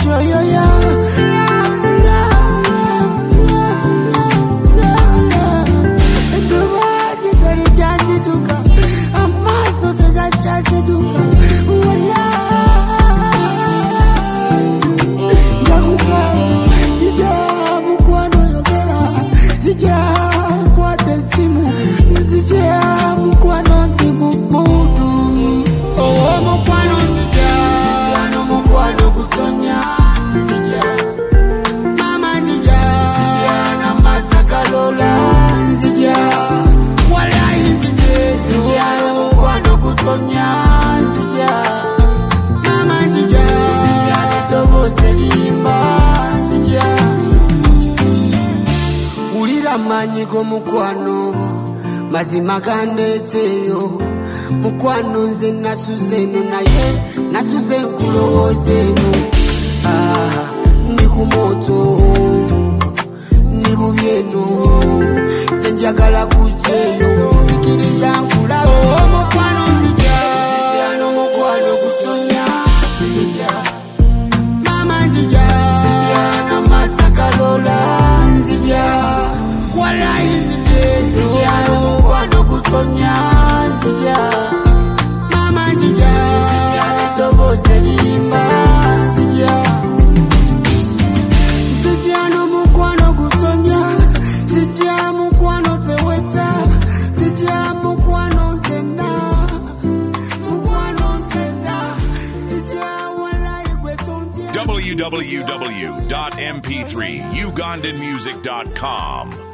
Manyigo mukwano mazima kandeteyo mukwano nze nasuzeno naye nasuze nkulowozeno ndi ku moto ndi bubyeno nze njagala kujeyo zikiriza nkulawo mukwano nzija no mukwano kutonya nzija mama nzija na masakalola nzija wala nzija mukwano kutonya nzija mama nzija ndoboze limba nzija nzija no mukwano kutonya nzija mukwano teweta nzija mukwano nzena nzija wala igwetondia www.mp3ugandanmusic.com